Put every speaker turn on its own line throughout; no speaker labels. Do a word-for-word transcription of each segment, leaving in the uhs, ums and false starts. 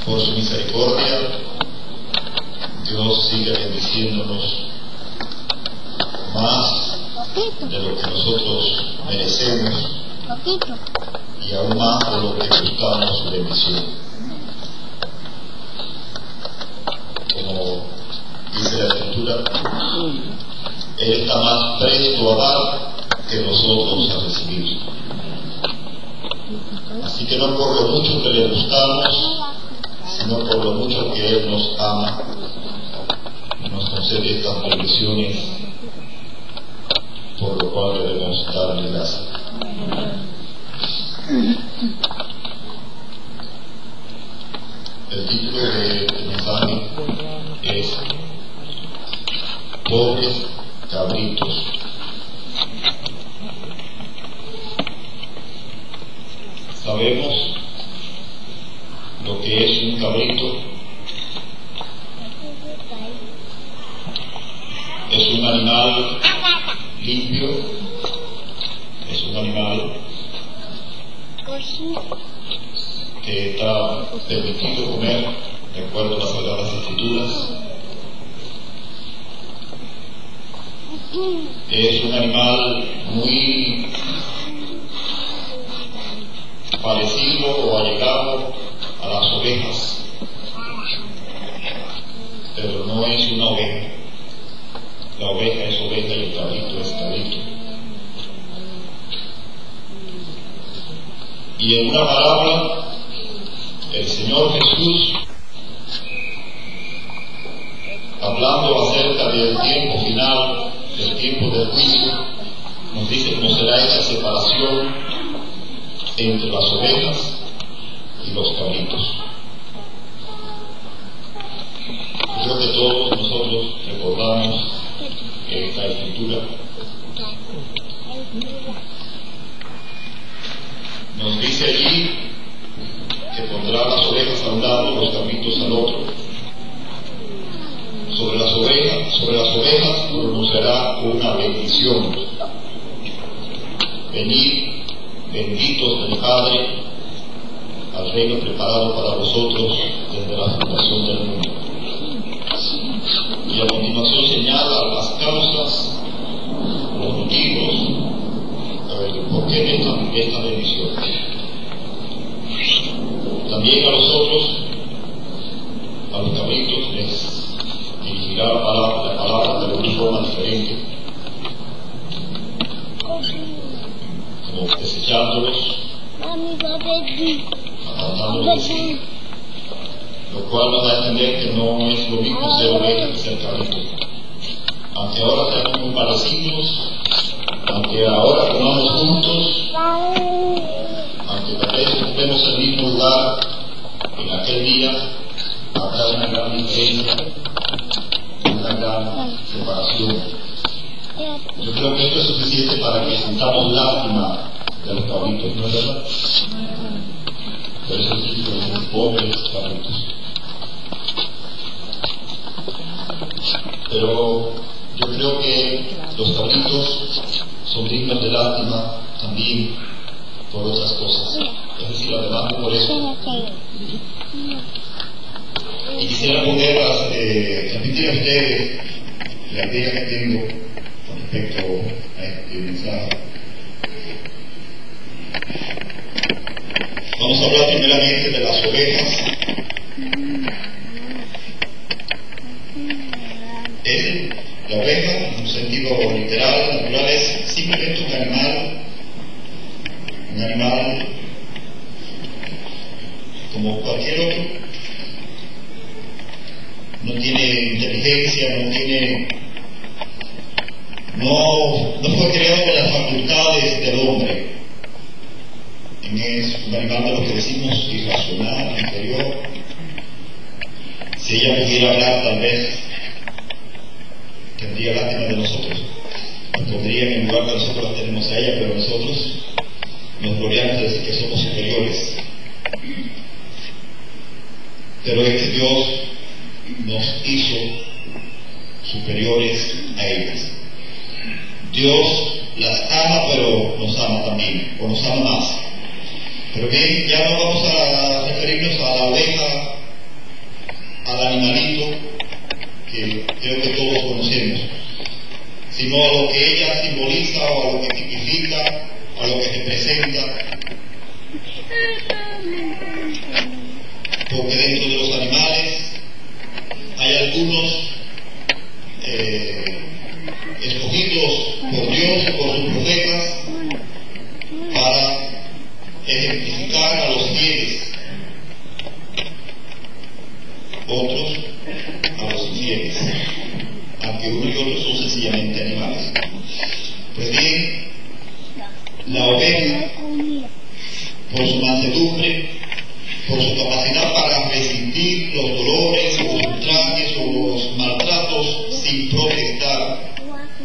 Por su misericordia, Dios sigue bendiciéndonos más de lo que nosotros merecemos y aún más de lo que buscamos su bendición. Como dice la Escritura, Él está más presto a dar que nosotros a recibir. Así que no por lo mucho que le gustamos, sino por lo mucho que Él nos ama, nos concede estas bendiciones, por lo cual debemos darle gracias. El título de este mensaje es Pobres Cabritos. Sabemos lo que es un cabrito. Es un animal limpio, es un animal que está permitido comer de acuerdo a las Sagradas Escrituras. Es un animal muy parecido o allegado a las ovejas, pero no es una oveja. La oveja es oveja y el cabrito es cabrito. Y en una parábola, el Señor Jesús, hablando acerca del tiempo final, del tiempo del juicio, nos dice cómo será esa separación entre las ovejas y los cabritos. Creo que todos nosotros recordamos esta escritura. Nos dice allí que pondrá las ovejas a un lado y los cabritos al otro. Sobre las ovejas, sobre las ovejas pronunciará una bendición. Venid, benditos del Padre, al reino preparado para vosotros desde la fundación del mundo. Y a continuación señala las causas, los motivos, por qué de esta, de esta bendición. También a los otros, a los cabritos, les dirigirá la palabra, la palabra de una forma diferente, como desechándolos, apartándolos de sí, lo cual nos da a entender que no es lo mismo ser oveja que ser cabrito. Aunque ahora seamos muy parecidos, aunque ahora comamos juntos, aunque tal vez ocupemos el mismo lugar, en aquel día habrá una gran diferencia, una gran separación. Yo creo que esto es suficiente para que sintamos lástima de los cabritos, ¿no es verdad? Por eso el título es los pobres cabritos. Pero yo creo que los cabritos son dignos de lástima también por otras cosas. Es decir, además de por eso. Y quisiera poner, eh, transmitir a ustedes la idea que tengo con respecto a este mensaje. Vamos a hablar primeramente de las ovejas. Es la oveja, en un sentido literal, natural, es simplemente un animal, un animal como cualquier otro. No tiene inteligencia, no tiene, no, no fue creado con las facultades del hombre. Es un animal de lo que decimos irracional, inferior. Si ella pudiera hablar, tal vez tendría lástima de nosotros, nos pondría en el lugar que nosotros la tenemos a ella, pero nosotros nos gloriamos de decir que somos superiores. Pero este Dios nos hizo superiores a ellas. Dios las ama, pero nos ama también, o nos ama más. Pero bien, ya no vamos a referirnos a la oveja al animalito que creo que todos conocemos, sino a lo que ella simboliza o a lo que tipifica, a lo que representa. Porque dentro de los animales hay algunos eh, escogidos por Dios o por sus profetas para ejemplificar a los fieles, otros a los infieles, aunque uno y otro son sencillamente animales. Pues bien, la oveja, por su mansedumbre, por su capacidad para resistir los dolores, los ultrajes o los maltratos sin protestar,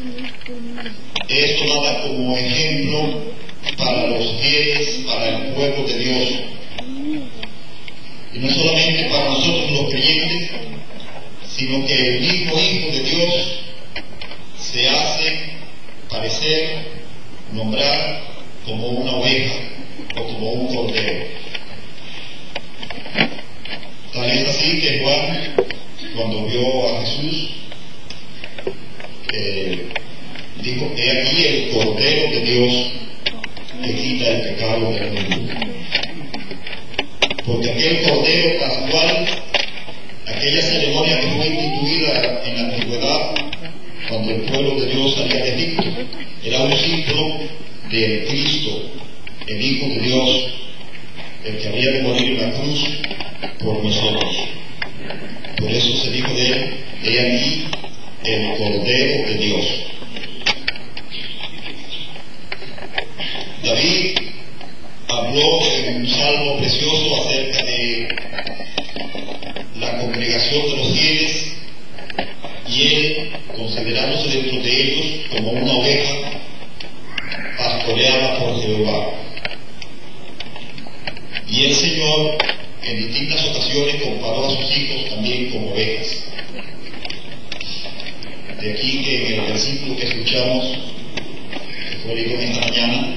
es tomada como ejemplo para los fieles, para el pueblo de Dios. Y no solamente para nosotros los creyentes, sino que el mismo Hijo de Dios se hace parecer, nombrar como una oveja o como un cordero. Tal es así que Juan, cuando vio a Jesús, eh, dijo: he aquí el Cordero de Dios que quita el pecado del mundo. Porque aquel Cordero Pascual, aquella ceremonia que fue instituida en la antigüedad, cuando el pueblo de Dios salía de Egipto, era un símbolo del Cristo, el Hijo de Dios, el que había de morir en la cruz por nosotros. Por eso se dijo de él: he aquí el Cordero de Dios. David habló en un salmo precioso acerca de la congregación de los fieles, y él, considerándose dentro de ellos como una oveja pastoreada por Jehová. Y el Señor en distintas ocasiones comparó a sus hijos también como ovejas. De aquí que en el versículo que escuchamos, que fue leído en esta mañana,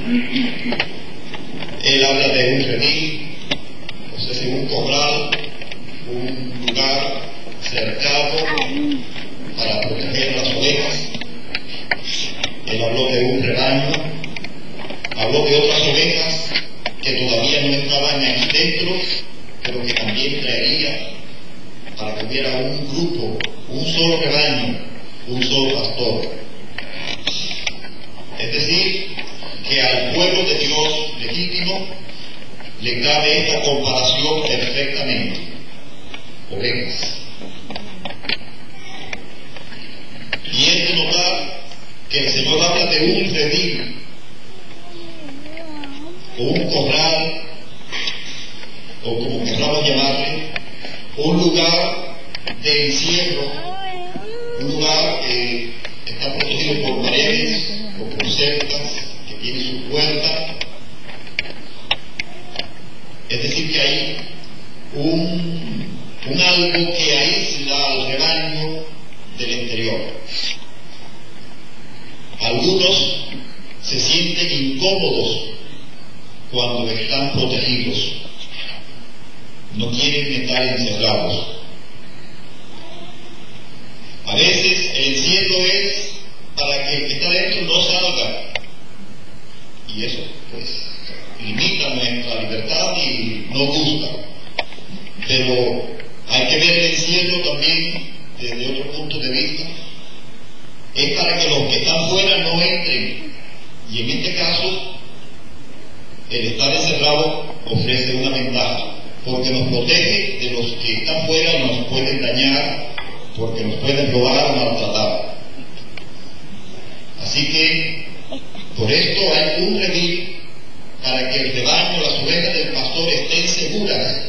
él habla de un redil, o sea, de un corral, un lugar cercado para proteger a las ovejas. Él habló de un rebaño, habló de otras ovejas que todavía no estaban ahí dentro, pero que también traería para que hubiera un grupo, un solo rebaño, un solo pastor. Es decir, que al pueblo de Dios legítimo le cabe esta comparación perfectamente: ovejas. Y es de notar que el Señor habla de un redil, o un corral, o como queramos llamarle, un lugar de encierro, un lugar que está protegido por paredes o por cercas, que tiene su puerta. Es decir, que hay un, un algo que aísla al rebaño del exterior. Algunos se sienten incómodos cuando están protegidos, no quieren estar encerrados. A veces el encierro es para que el que está dentro no salga, y eso pues limita nuestra libertad y no gusta. Pero hay que ver el encierro también desde otro punto de vista. Es para que los que están fuera no entren, y en este caso el estar encerrado ofrece una ventaja, porque nos protege de los que están fuera y nos pueden dañar, porque nos pueden robar o maltratar. Así que por esto hay un redil para que el rebaño, las ovejas del pastor estén seguras.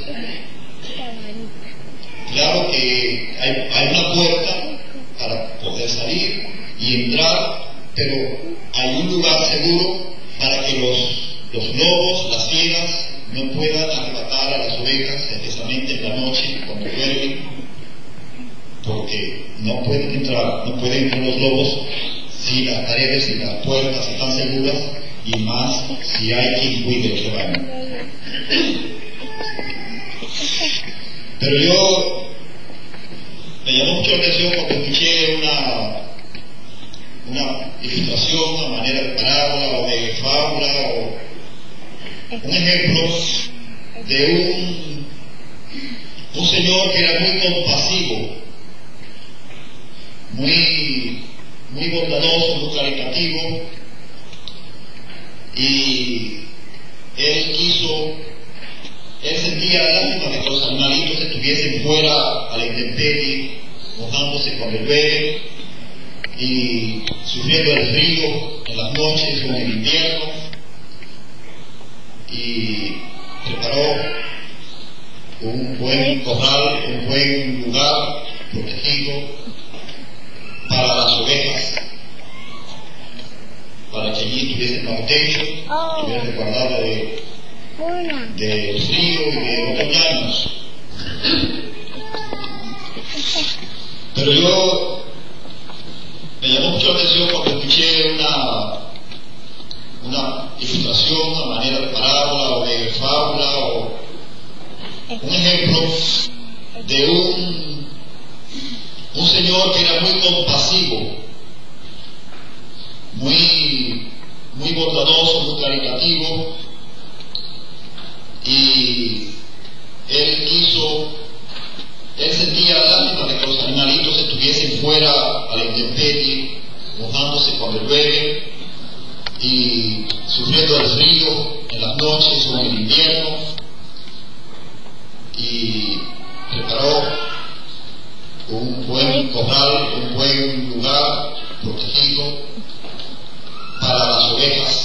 Claro que hay, hay una puerta para poder salir y entrar, pero hay un lugar seguro para que los, los lobos, las fieras, no puedan arrebatar a las ovejas, especialmente en la noche, cuando duermen, porque no pueden entrar, no pueden entrar los lobos si las paredes y las puertas están seguras, y más si hay quien cuide el rebaño. Pero yo Me llamó mucho la atención cuando escuché una, una ilustración, una manera de parábola o de fábula o un ejemplo de un, un señor que era muy compasivo, muy, muy bondadoso, muy caritativo, y él quiso, él sentía lástima de que los animalitos estuviesen fuera a la intemperie, mojándose cuando llueve y sufriendo el frío en las noches o en el invierno, y preparó un buen corral, un buen lugar protegido para las ovejas, para que allí tuviesen bajo techo, estuviesen resguardadas de, del frío y de otros daños. Pero yo me llamó mucho la atención cuando escuché una, una ilustración, una manera de parábola o de fábula o un ejemplo de un, un señor que era muy compasivo, muy, muy bondadoso, muy caritativo, y él quiso, él sentía lástima de que los animalitos estuviesen fuera a la intemperie, mojándose cuando llueve y sufriendo el frío en las noches o en el invierno, y preparó un buen corral, un buen lugar protegido para las ovejas,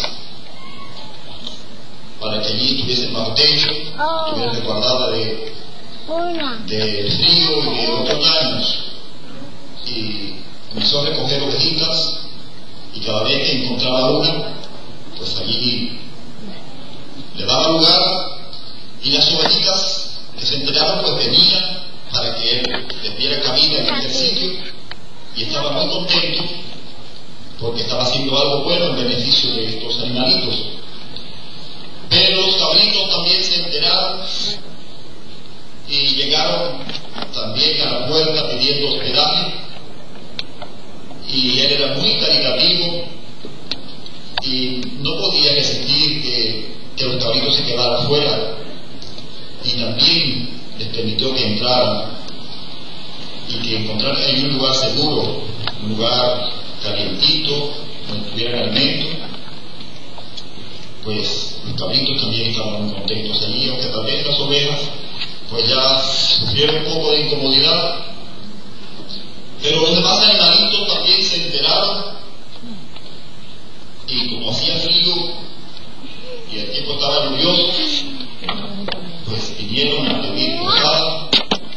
para que allí estuviesen bajo techo, estuviesen resguardadas de, de frío y de otros daños. Y comenzó a recoger ovejitas, y cada vez que encontraba una, pues allí le daba lugar, y las ovejitas que se enteraron pues venían para que él les diera cabida en aquel sitio, y estaba muy contento porque estaba haciendo algo bueno en beneficio de estos animalitos. Pero los cabritos también se enteraron y llegaron también a la puerta pidiendo hospedaje, y él era muy caritativo y no podía resistir que, que los cabritos se quedaran afuera, y también les permitió que entraran y que encontraran ahí un lugar seguro, un lugar calientito, donde tuvieran alimento. Pues los cabritos también estaban muy contentos allí, aunque tal vez las ovejas pues ya sufrieron un poco de incomodidad, pero los demás animalitos también se enteraron, y como hacía frío y el tiempo estaba lluvioso, pues vinieron a pedir posada,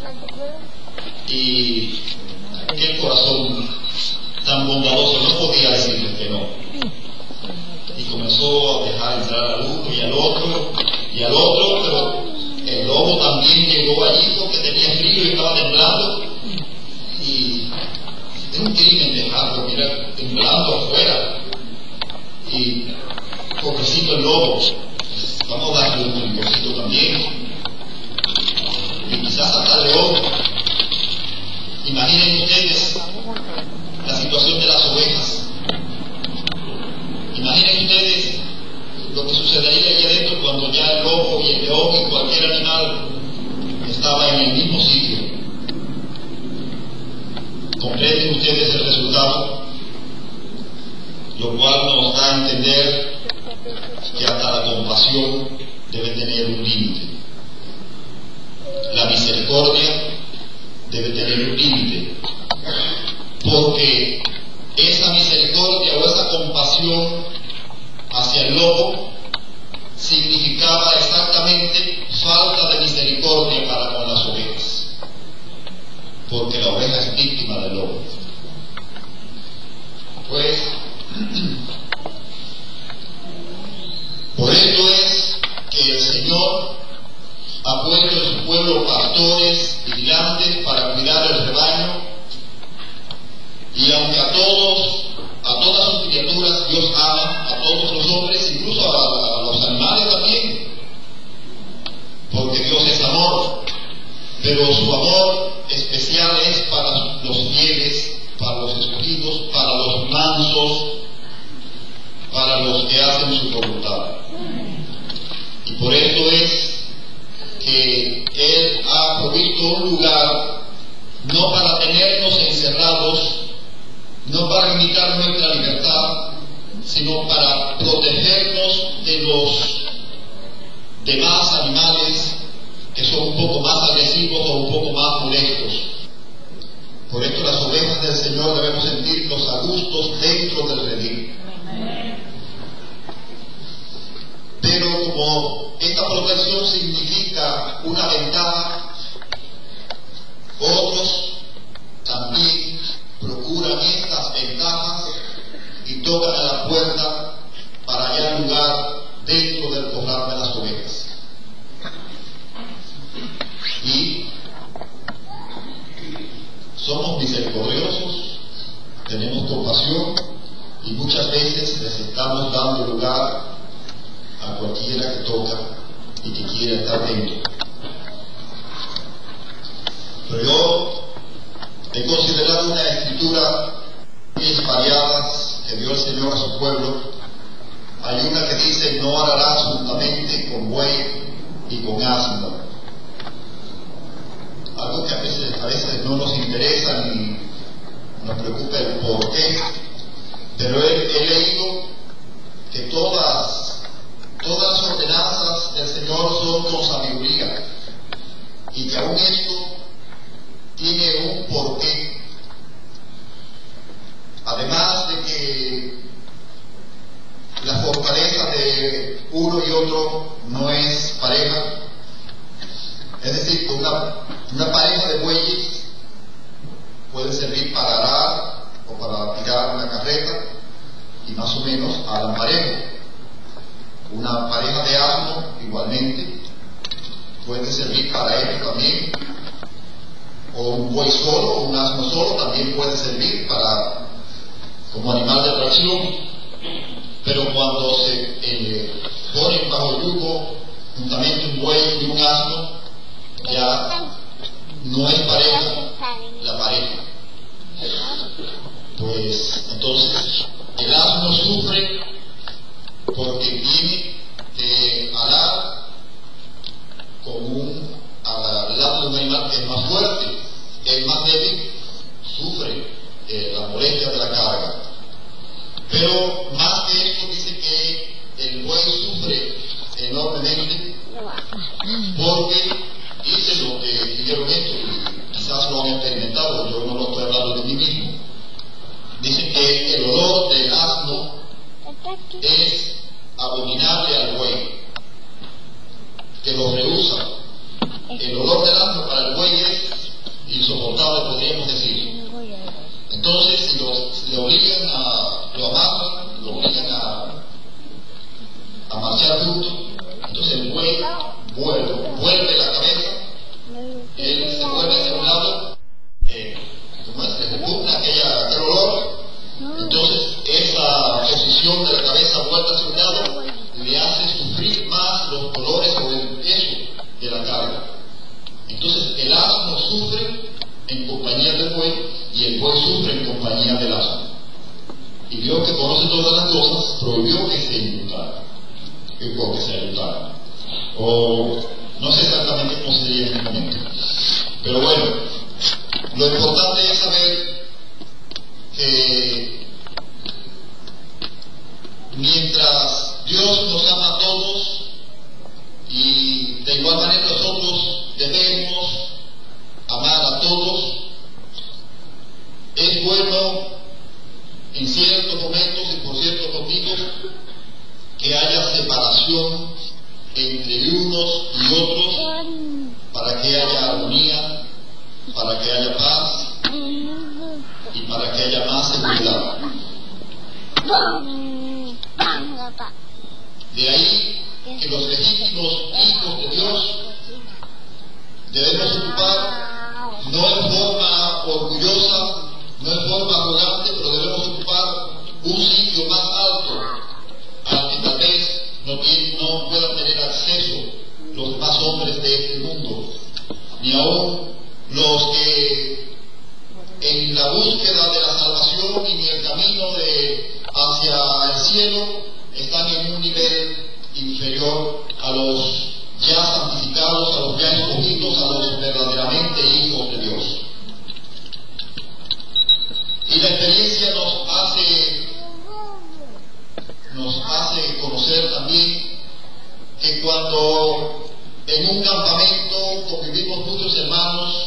y aquel corazón tan bondadoso no podía decirles que no, y comenzó a dejar entrar al uno y al otro y al otro, pero el lobo también llegó allí porque tenía frío y estaba temblando, y es un crimen dejarlo, mira, temblando afuera, y pobrecito el lobo, pues, vamos a darle un rinconcito también, y quizás hasta león. Imaginen ustedes la situación de las ovejas, imaginen ustedes lo que sucedería allí adentro cuando ya el lobo y el león y cualquier animal estaba en el mismo sitio. ¿Comprenden ustedes el resultado? Lo cual nos da a entender que hasta la compasión debe tener un límite. La misericordia debe tener un límite, porque esa misericordia o esa compasión hacia el lobo significaba exactamente falta de misericordia para con las ovejas, porque la oveja es víctima del lobo. Pues por esto es que el Señor ha puesto en su pueblo pastores vigilantes para cuidar el rebaño, y aunque a todos, a todas sus criaturas Dios ama, a todos los hombres, incluso a, a los animales también, porque Dios es amor, pero su amor especial es para los fieles, para los escogidos, para los mansos, para los que hacen su voluntad. Y por esto es que Él ha provisto un lugar no para tenernos encerrados, no para limitar nuestra libertad, sino para protegernos de los demás animales que son un poco más agresivos o un poco más molestos. Por esto las ovejas del Señor debemos sentirnos a gustos dentro del redil. Pero como esta protección significa una ventaja, otros también procuran estas ventajas y tocan a la puerta para hallar lugar dentro del corral de las ovejas. Y somos misericordiosos, tenemos compasión y muchas veces les estamos dando lugar a cualquiera que toca y que quiera estar dentro. Pero yo he considerado una escritura muy variadas que dio el Señor a su pueblo. Hay una que dice: no ararás juntamente con buey y con asno. Algo que a veces, a veces no nos interesa ni nos preocupa el por qué, pero he, he leído que todas, todas las ordenanzas del Señor son con sabiduría y que aún esto tiene un porqué. Además de que la fortaleza de uno y otro no es pareja, es decir, que una, una pareja de bueyes puede servir para arar o para tirar una carreta y más o menos aran parejo. Una pareja de asno igualmente puede servir para esto también, o un buey solo o un asno solo también puede servir para como animal de atracción. Pero cuando se eh, ponen bajo el yugo juntamente un buey y un asno, ya no es pareja la pareja. Pues entonces el asno sufre porque tiene que alar con un, al lado de un animal que es más fuerte. El más débil sufre eh, la molestia de la carga. Pero más que esto, dice que el buey sufre enormemente porque dice lo que vivieron esto y quizás lo han experimentado, yo no lo estoy hablando de mí mismo. Dice que el olor del asno es abominable al buey, que lo rehúsa. El olor del asno para el buey es insoportable, podríamos decir. Entonces, si lo, si lo obligan a, lo amarran, lo obligan a, a marchar juntos, entonces el buey vuelve, vuelve la cabeza, él se vuelve hacia un lado, eh, como es, le repugna aquella, aquel olor, entonces esa posición de la cabeza vuelta hacia un lado le hace sufrir más los dolores o el peso de la carga. Entonces el asno sufre en compañía del buey y el buey sufre en compañía del asno. Y Dios, que conoce todas las cosas, prohibió que se inmutara, que se ayudara. O no sé exactamente cómo se diría en este momento. Pero bueno, lo importante es saber que mientras Dios nos ama a todos, y de igual manera nosotros debemos amar a todos, es bueno en ciertos momentos y por ciertos motivos que haya separación entre unos y otros para que haya armonía, para que haya paz y para que haya más seguridad. De ahí que los legítimos hijos de Dios debemos ocupar, no en forma orgullosa, no en forma arrogante, pero debemos ocupar un sitio más alto al que tal vez no, tiene, no puedan tener acceso los demás hombres de este mundo, ni aún los que en la búsqueda de la salvación y en el camino de, hacia el cielo están en un nivel inferior a los ya santificados, a los ya escogidos, a los verdaderamente hijos de Dios. Y la experiencia nos hace, nos hace conocer también que cuando en un campamento convivimos muchos hermanos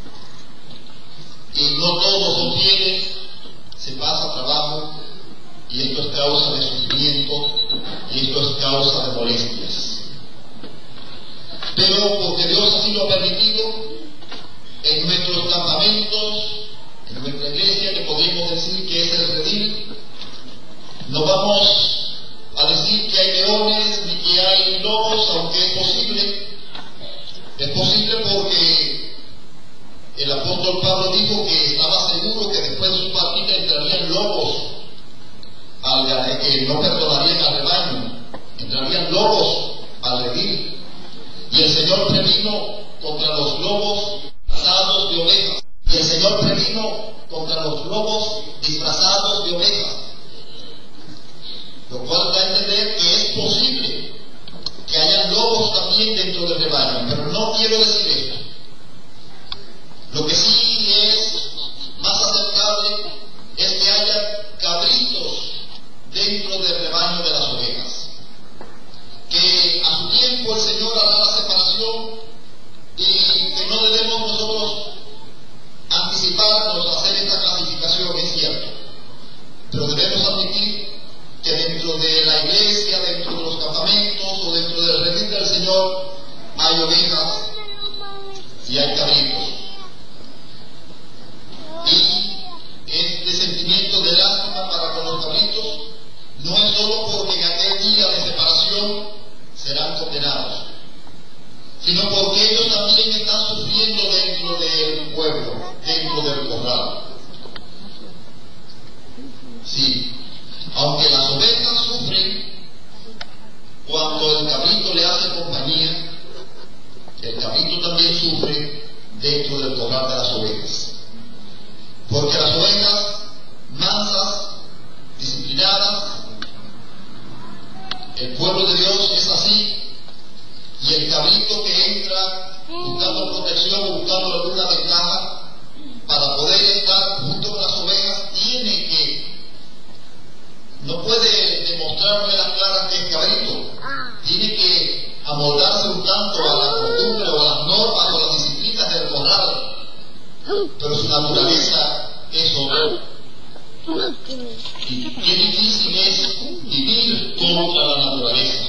y no todos son fieles, se pasa trabajo y esto es causa de sufrimiento y esto es causa de molestias. Pero porque Dios así lo ha permitido, en nuestros campamentos, en nuestra iglesia, que podríamos decir que es el redil, no vamos a decir que hay leones ni que hay lobos, aunque es posible. Es posible porque el apóstol Pablo dijo que estaba seguro que después de su partida entrarían lobos, al, que no perdonarían al rebaño, entrarían lobos al redil. Y el Señor previno contra los lobos disfrazados de ovejas. Y el Señor previno contra los lobos disfrazados de ovejas. Lo cual da a entender que es posible que haya lobos también dentro del rebaño, pero no quiero decir esto. Lo que sí es más aceptable es que haya cabritos dentro del rebaño de las ovejas. Que a su tiempo el Señor hará la separación y que no debemos nosotros anticiparnos a hacer esta clasificación, es cierto, pero debemos admitir que dentro de la iglesia, dentro de los campamentos o dentro del redil del Señor hay ovejas y hay cabritos. Y este sentimiento de lástima para con los cabritos no es solo porque en aquel día de separación serán condenados, sino porque ellos también están sufriendo dentro del pueblo, dentro del corral. Sí, aunque las ovejas sufren cuando el cabrito le hace compañía, el cabrito también sufre dentro del corral de las ovejas. Porque las ovejas mansas, disciplinadas, el pueblo de Dios es así, y el cabrito que entra buscando protección o buscando alguna ventaja para poder estar junto con las ovejas, tiene que, no puede demostrarme las claras que es cabrito, tiene que amoldarse un tanto a la costumbre o a las normas o a las disciplinas del corral, pero su naturaleza es otra. Y qué difícil es vivir contra la naturaleza.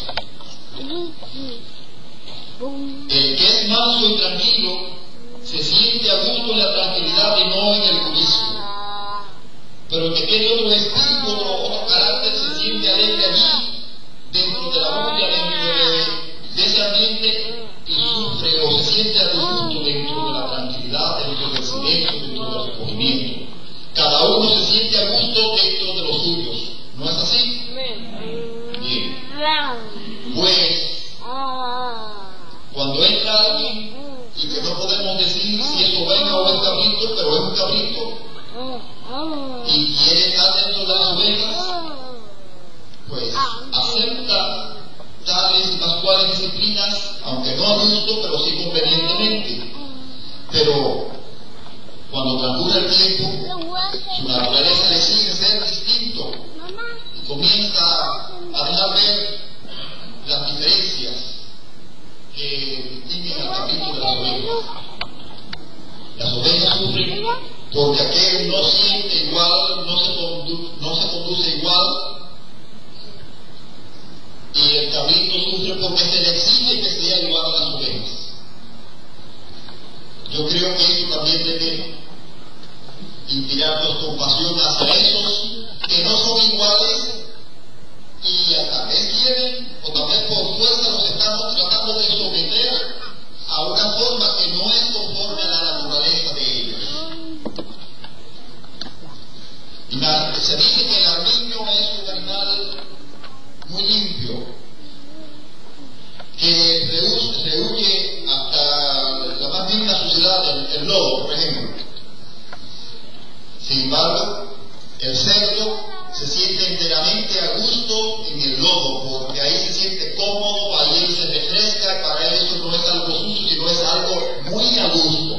El que es manso y tranquilo se siente a gusto en la tranquilidad y no en el bullicio. Pero el que tiene otro espíritu, otro, otro carácter, se siente alegre allí, dentro de la bulla, dentro de, de ese ambiente, y sufre o se siente a gusto dentro de la tranquilidad, dentro del silencio, dentro del recogimiento. Cada uno se siente a gusto dentro de los suyos. ¿No es así? Bien. Pues, cuando entra alguien, y que no podemos decir si es oveja o es cabrito, pero es un cabrito, y quiere estar dentro de las ovejas, pues acepta tales y pascuales disciplinas, aunque no a gusto, pero sí convenientemente. Pero cuando transcurre el tiempo, su naturaleza le exige ser distinto y comienza a dejar ver las diferencias que distinguen al cabrito de las ovejas. Las ovejas sufren porque aquel no siente igual, no se, condu no se conduce igual, y el cabrito sufre porque se le exige que sea igual a las ovejas. Yo creo que eso también debe inspirarnos compasión hacia esos que no son iguales y a tal vez quieren, o tal vez por fuerza los estamos tratando de someter a una forma que no es conforme a la naturaleza de ellos. Y la, se dice que el armiño es un animal muy limpio, que rehuye hasta la más mínima suciedad, el, el lobo. lodo, por ejemplo. Sin embargo, el cerdo se siente enteramente a gusto en el lodo, porque ahí se siente cómodo, ahí él se refresca, y para él eso no es algo sucio, sino es algo muy a gusto.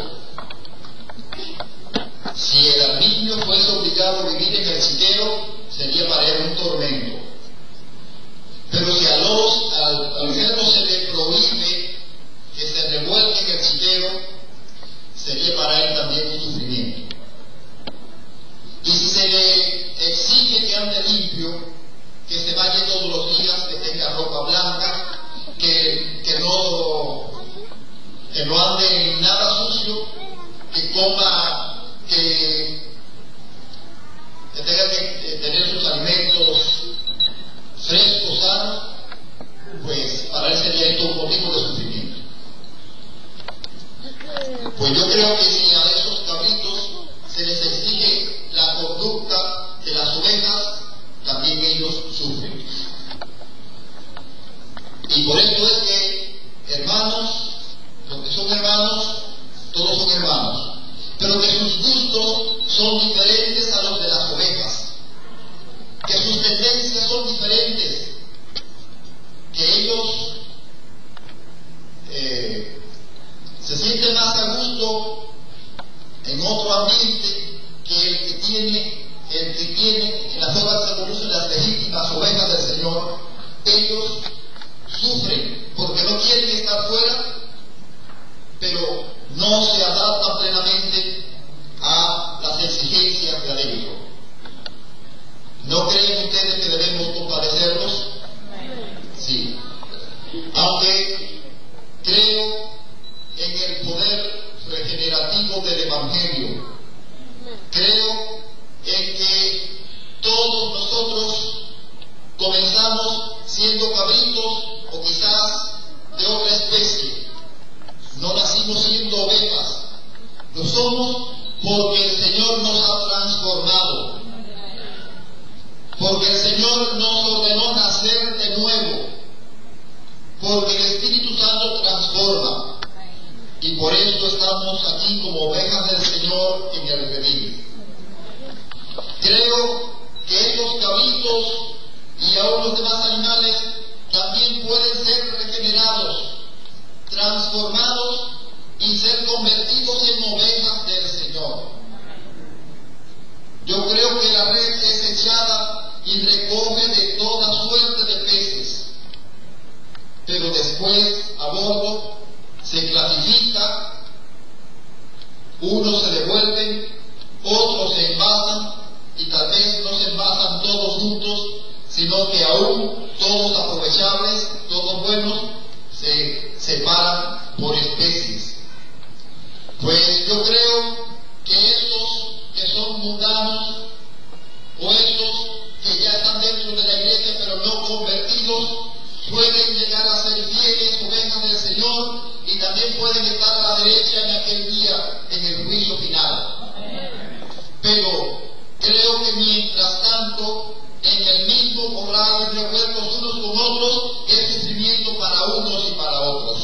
Si el armiño fuese obligado a vivir en el chiquero, sería para él un tormento. Pero si a los, al, al cerdo se le prohíbe que se revuelque en el chiquero, sería para él también un sufrimiento. Y si se le exige que ande limpio, que se bañe todos los días, que tenga ropa blanca, que, que, no, que no ande en nada sucio, que coma, que, que tenga que tener sus alimentos frescos, sanos, pues para él sería esto un motivo de sufrimiento. Pues yo creo que si a esos cabritos se les exige la conducta de las ovejas, también ellos sufren. Y por esto es que, hermanos, los que son hermanos, todos son hermanos, pero que sus gustos son diferentes a los de las ovejas, que sus tendencias son diferentes, que ellos eh, se sienten más a gusto en otro ambiente que el que tiene, el que tiene en las obras se conocen las legítimas ovejas del Señor. Ellos sufren porque no quieren estar fuera, pero no se adaptan plenamente a las exigencias de adentro. ¿No creen ustedes que debemos compadecerlos? Sí. Aunque creo en el poder regenerativo del Evangelio, creo en que todos nosotros comenzamos siendo cabritos o quizás de otra especie. No nacimos siendo ovejas, lo somos porque el Señor nos ha transformado, porque el Señor nos ordenó nacer de nuevo, porque el Espíritu Santo transforma, y por eso estamos aquí como ovejas del Señor en el redil. Creo que estos cabritos y aún los demás animales también pueden ser regenerados, transformados y ser convertidos en ovejas del Señor. Yo creo que la red es echada y recoge de toda suerte de peces, pero después a bordo se clasifica, unos se devuelven, otros se envasan, y tal vez no se envasan todos juntos, sino que aún todos aprovechables, todos buenos, se separan por especies. Pues yo creo que estos que son mundanos, o estos que ya están dentro de la iglesia pero no convertidos, pueden llegar a ser fieles ovejas del Señor y también pueden estar a la derecha en aquel día, en el juicio final. Pero creo que mientras tanto, en el mismo corral y revueltos unos con otros, es sufrimiento para unos y para otros.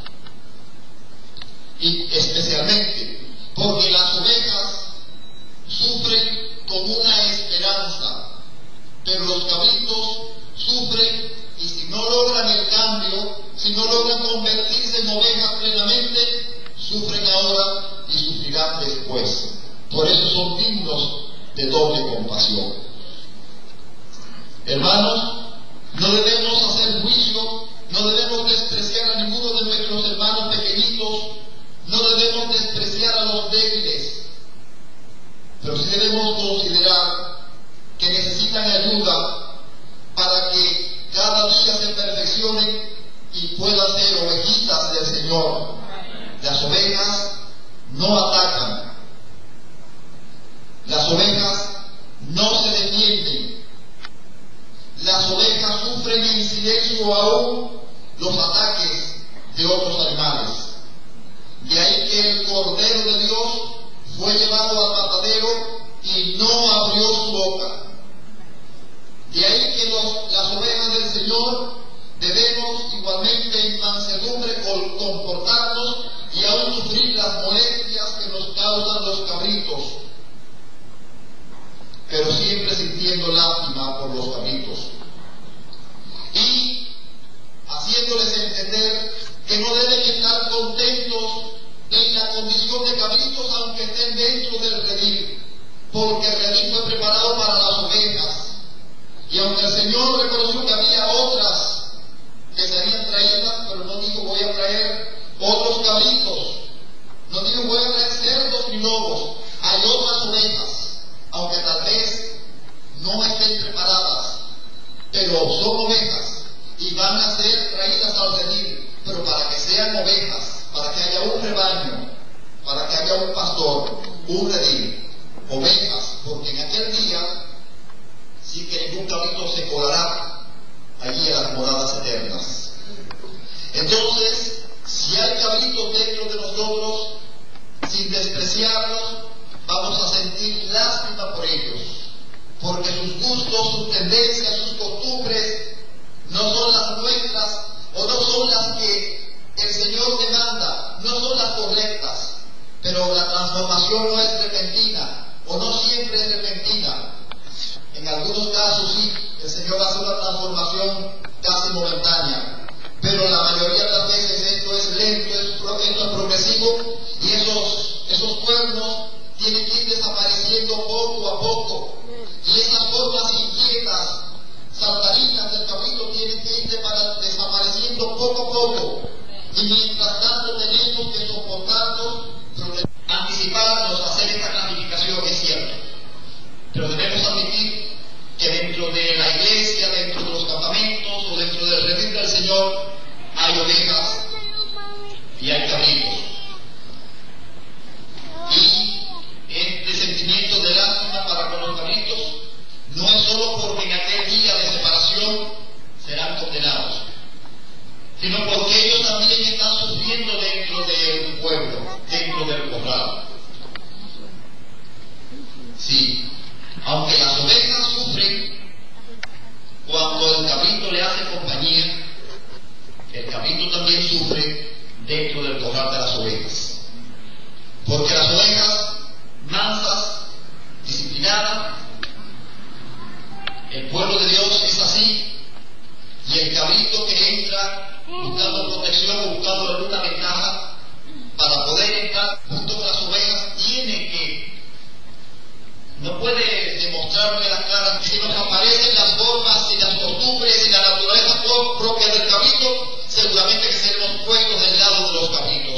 Y especialmente porque las ovejas sufren con una esperanza, pero los cabritos sufren, y si no logran el cambio, si no logran convertirse en ovejas plenamente, sufren ahora y sufrirán después. Por eso son dignos de doble compasión. Hermanos, no debemos hacer juicio, no debemos despreciar a ninguno de nuestros hermanos pequeñitos, no debemos despreciar a los débiles, pero sí debemos considerar que necesitan ayuda para que cada día se perfeccionen y puedan ser ovejitas del Señor. Las ovejas no atacan, las ovejas no se defienden, las ovejas sufren en silencio aún los ataques de otros animales. De ahí que el Cordero de Dios fue llevado al matadero y no abrió su boca. De ahí que los, las ovejas del Señor debemos igualmente en mansedumbre comportarnos y aún sufrir las molestias que nos causan los cabritos, pero siempre sintiendo lástima por los cabritos y haciéndoles entender que no deben estar contentos en la condición de cabritos aunque estén dentro del redil, porque el redil fue preparado para las ovejas. Y aunque el Señor reconoció que había otras que serían traídas, pero no dijo voy a traer otros cabritos, no dijo voy a traer cerdos ni lobos, hay otras ovejas, aunque tal vez no estén preparadas, pero son ovejas y van a ser traídas al redil, pero para que sean ovejas, para que haya un rebaño, para que haya un pastor, un redil, ovejas, porque en aquel día sí que ningún cabrito se colará allí en las moradas eternas. Entonces, si hay cabritos dentro de nosotros, sin despreciarlos, vamos a sentir lástima por ellos, porque sus gustos, sus tendencias, sus costumbres no son las nuestras, o no son las que el Señor demanda, no son las correctas, pero la transformación no es repentina, o no siempre es repentina. En algunos casos sí, el Señor hace una transformación casi momentánea, pero la mayoría de las veces esto es lento, esto es progresivo, y esos, esos cuernos tienen que ir desapareciendo poco a poco, y esas formas inquietas, saltarinas del cabrito tienen que ir desapareciendo poco a poco, y mientras tanto tenemos que soportarnos, anticiparnos a hacer esta clasificación, es cierto, pero debemos admitir que dentro de la iglesia, dentro de los campamentos o dentro del redil del Señor hay ovejas y hay cabritos. Y este sentimiento de lástima para con los cabritos no es solo porque en aquel día de separación serán condenados, sino porque ellos también están sufriendo dentro del pueblo, dentro del corral. Sí, aunque las ovejas sufren cuando el cabrito le hace compañía, el cabrito también sufre dentro del corral de las ovejas. Porque las ovejas mansas, disciplinadas, el pueblo de Dios es así, y el cabrito que entra buscando protección o buscando alguna ventaja para poder entrar junto con las ovejas, tiene que, no puede demostrarme las caras, si nos aparecen las formas y las costumbres y la naturaleza propia del cabrito, seguramente que seremos puestos del lado de los cabritos.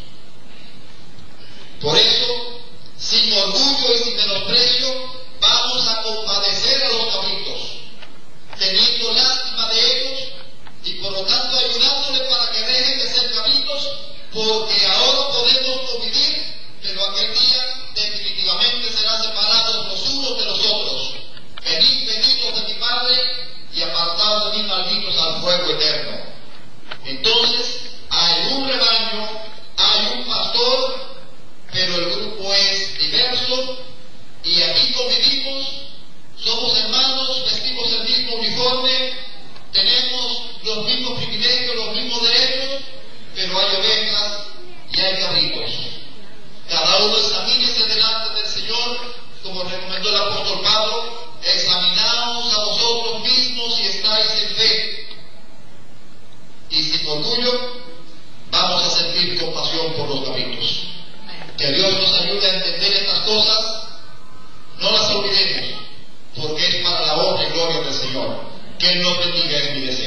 Por eso, sin orgullo y sin menosprecio, vamos a compadecer a los cabritos, teniendo lástima de ellos y por lo tanto ayudándoles para que dejen de ser cabritos, porque ahora podemos convivir, pero aquel día definitivamente serán separados los unos de los otros. Venid, benditos de mi Padre, y apartados de mí, malditos al fuego eterno. Entonces, hay un rebaño, hay un pastor, pero el grupo es diverso, y aquí convivimos, somos hermanos, vestimos el mismo uniforme, tenemos los mismos privilegios, los mismos derechos, pero hay ovejas y hay cabritos. Cada uno examínese delante del Señor, como recomendó el apóstol Pablo, examinaos a vosotros mismos si estáis en fe. Y sin orgullo, vamos a sentir compasión por los cabritos. Que Dios nos ayude a entender estas cosas, no las olvidemos, porque es para la honra y gloria del Señor. Que Él nos bendiga en mi deseo.